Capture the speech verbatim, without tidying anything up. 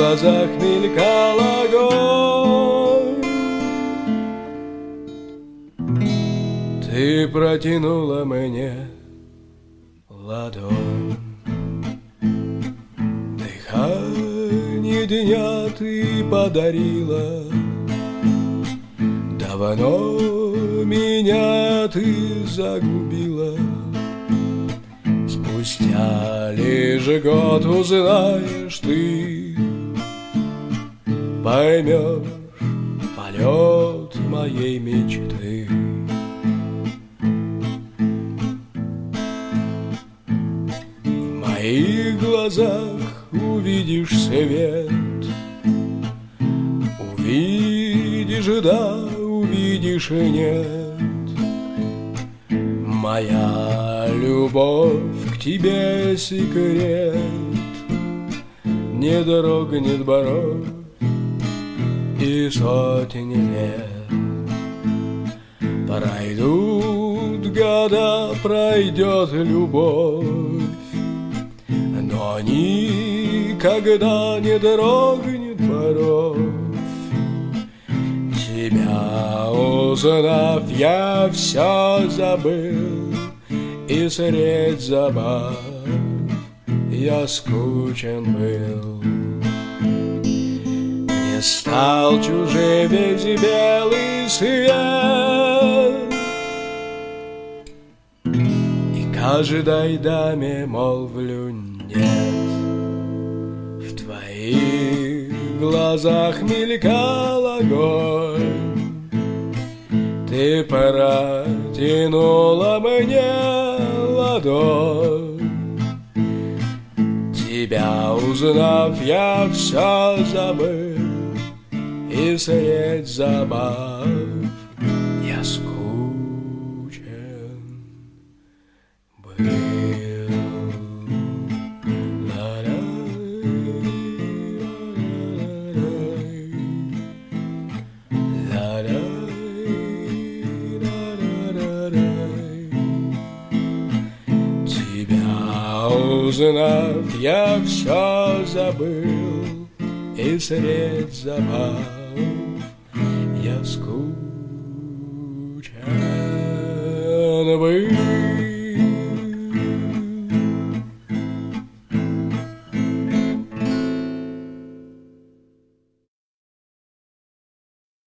глазах мелькал огонь. Ты протянула мне ладонь. Дыхание дня ты подарила. Давно меня ты загубила. Спустя лишь год узнаешь ты, поймешь полет моей мечты. В моих глазах увидишь свет, увидишь да, увидишь и нет. Моя любовь к тебе секрет, не дрогнет бровь и сотни лет. Пройдут года, пройдет любовь, но никогда не дрогнет бровь. Тебя узнав, я все забыл, и средь забав я скучен был. Мне стал чужим весь белый свет, и каждой даме молвлю нет. В твоих глазах мелькал огонь. Ты протянула мне ладонь. Тебя узнав, я все забыл, и средь забав я скучен был. Узнав, я все забыл, и средь забав я скучен.